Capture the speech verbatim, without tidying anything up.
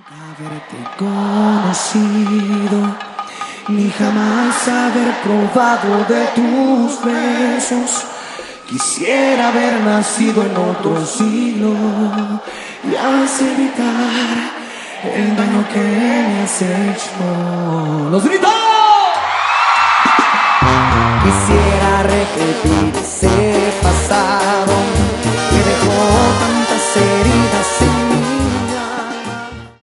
Haberte conocido, ni jamás haber probado de tus besos. Quisiera haber nacido en otro siglo y así evitar el daño que me has hecho. ¡Los gritos! Quisiera repetir ese pasado